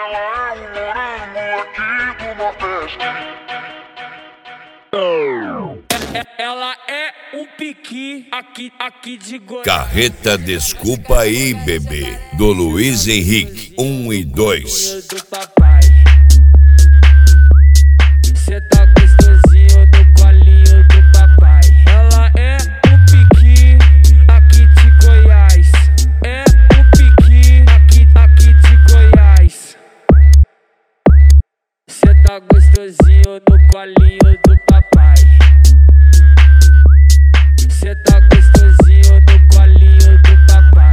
Ela é um morango aqui do Nordeste. Ela é um piqui aqui de Goiás. Carreta Desculpa aí, bebê, do Luiz Henrique 1 e 2. Do papai. Cê tá gostosinho no colinho do papai. Ela é um piqui aqui de Goiás. É um piqui aqui de Goiás. Cê tá gostosinho no colinho do papai. Cê tá gostosinho no colinho do papai.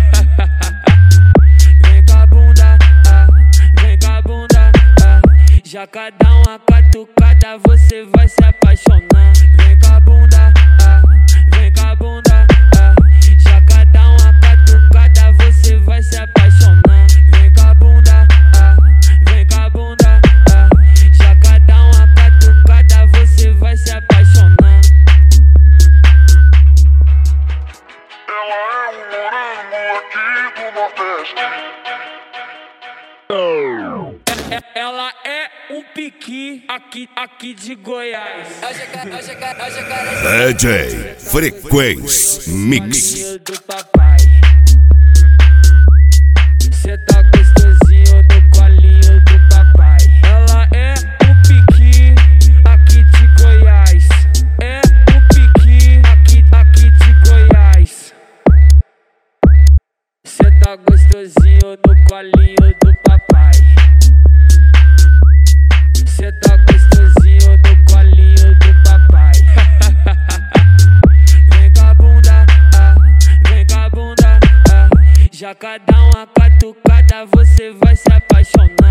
Vem com a bunda, vem com a bunda, já cada uma catucada você vai se apaixonar. Vem com a bunda, vem com a bunda, já cada uma catucada você vai se apaixonar. Vem com a bunda, vem com a bunda, já cada uma catucada você vai se apaixonar. Ela é um morango aqui do Nordeste. Ela é um piqui aqui de Goiás. DJ Frequência Mix. Do papai. Cê tá gostosinho no colinho do papai. Ela é um piqui aqui de Goiás. É um piqui aqui de Goiás. Cê tá gostosinho no colinho do papai. Cê tá gostosinho no colinho do papai. Vem com a bunda, vem com a bunda, já cada uma catucada você vai se apaixonar.